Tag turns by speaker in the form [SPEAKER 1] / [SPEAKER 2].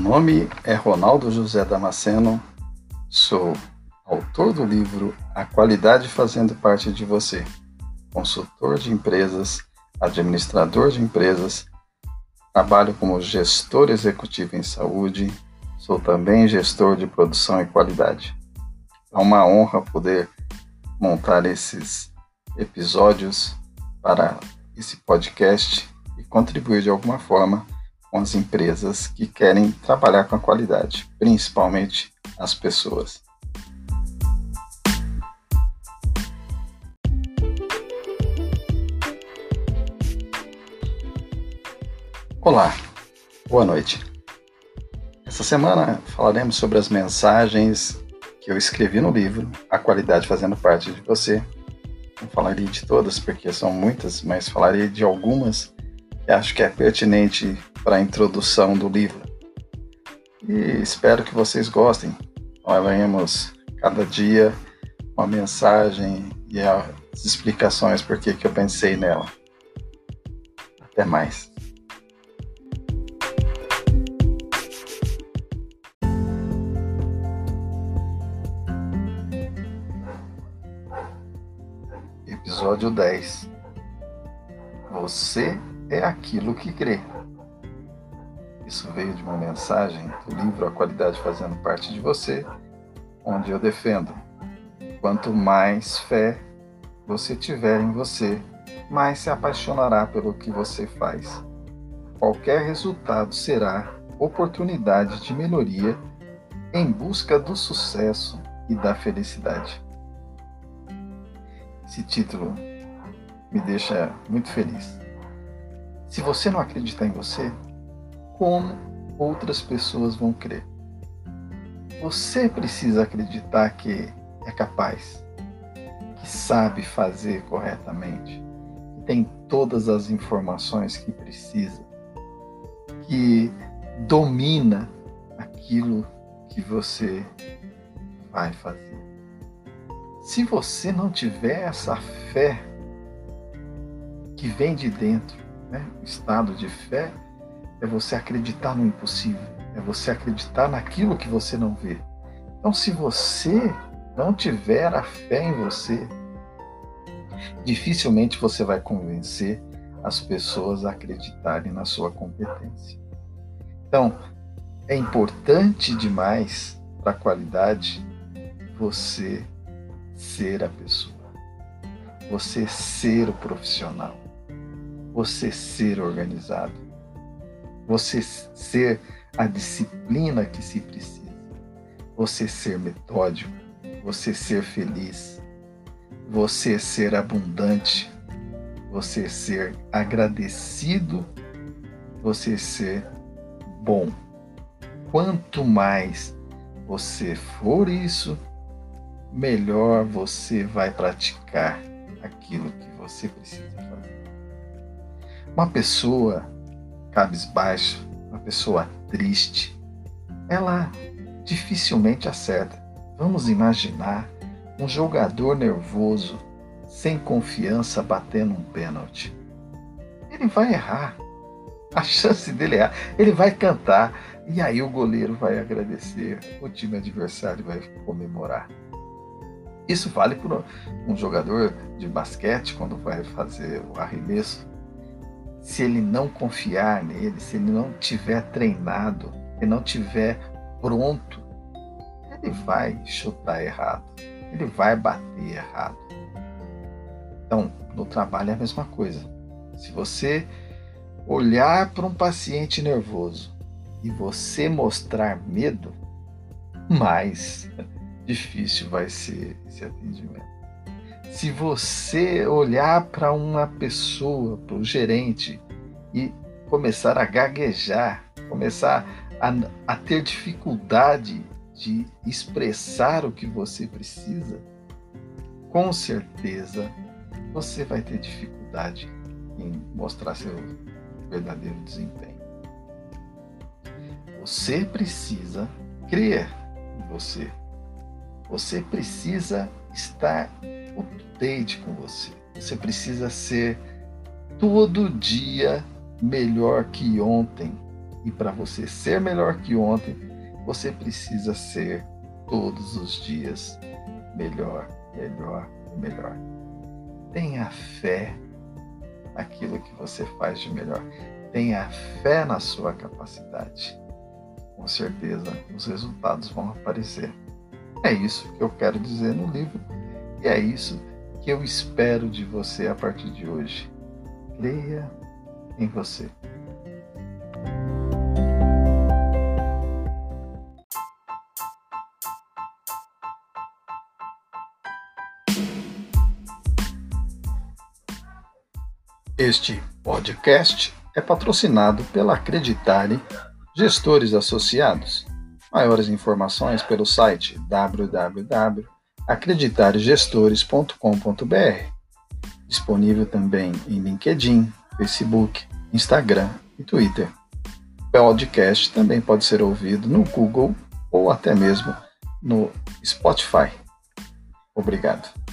[SPEAKER 1] nome é Ronaldo José Damasceno, sou autor do livro A Qualidade Fazendo Parte de Você, consultor de empresas, administrador de empresas, trabalho como gestor executivo em saúde, sou também gestor de produção e qualidade. É uma honra poder montar esses episódios para esse podcast e contribuir de alguma forma com as empresas que querem trabalhar com a qualidade, principalmente as pessoas. Olá, boa noite. Essa semana falaremos sobre as mensagens que eu escrevi no livro A Qualidade Fazendo Parte de Você. Não falarei de todas porque são muitas, mas falarei de algumas que acho que é pertinente para a introdução do livro. E espero que vocês gostem. Nós lemos cada dia uma mensagem e as explicações por que eu pensei nela. Até mais. Episódio 10. Você é aquilo que crê. Isso veio de uma mensagem do livro A Qualidade Fazendo Parte de Você, onde eu defendo: quanto mais fé você tiver em você, mais se apaixonará pelo que você faz. Qualquer resultado será oportunidade de melhoria em busca do sucesso e da felicidade. Esse título me deixa muito feliz. Se você não acreditar em você, como outras pessoas vão crer? Você precisa acreditar que é capaz, que sabe fazer corretamente, que tem todas as informações que precisa, que domina aquilo que você vai fazer. Se você não tiver essa fé que vem de dentro, o estado de fé é você acreditar no impossível, é você acreditar naquilo que você não vê. Então, se você não tiver a fé em você, dificilmente você vai convencer as pessoas a acreditarem na sua competência. Então, é importante demais para a qualidade você ser a pessoa, você ser o profissional, você ser organizado, você ser a disciplina que se precisa, você ser metódico, você ser feliz, você ser abundante, você ser agradecido, você ser bom. Quanto mais você for isso, melhor você vai praticar aquilo que você precisa fazer. Uma pessoa cabisbaixa, uma pessoa triste, ela dificilmente acerta. Vamos imaginar um jogador nervoso, sem confiança, batendo um pênalti. Ele vai errar. A chance dele errar, ele vai cantar, e aí o goleiro vai agradecer, o time adversário vai comemorar. Isso vale para um jogador de basquete quando vai fazer o arremesso. Se ele não confiar nele, se ele não tiver treinado, se não tiver pronto, ele vai chutar errado, ele vai bater errado. Então, no trabalho é a mesma coisa. Se você olhar para um paciente nervoso e você mostrar medo, mais difícil vai ser esse atendimento. Se você olhar para uma pessoa, para o gerente, e começar a gaguejar, começar a ter dificuldade de expressar o que você precisa, com certeza você vai ter dificuldade em mostrar seu verdadeiro desempenho. Você precisa crer em você. Você precisa estar up-to-date com você. Você precisa ser todo dia melhor que ontem. E para você ser melhor que ontem, você precisa ser todos os dias melhor, melhor e melhor. Tenha fé naquilo que você faz de melhor. Tenha fé na sua capacidade. Com certeza os resultados vão aparecer. É isso que eu quero dizer no livro e é isso que eu espero de você a partir de hoje. Creia em você. Este podcast é patrocinado pela Acreditare Gestores Associados. Maiores informações pelo site www.acreditaregestores.com.br. Disponível também em LinkedIn, Facebook, Instagram e Twitter. O podcast também pode ser ouvido no Google ou até mesmo no Spotify. Obrigado.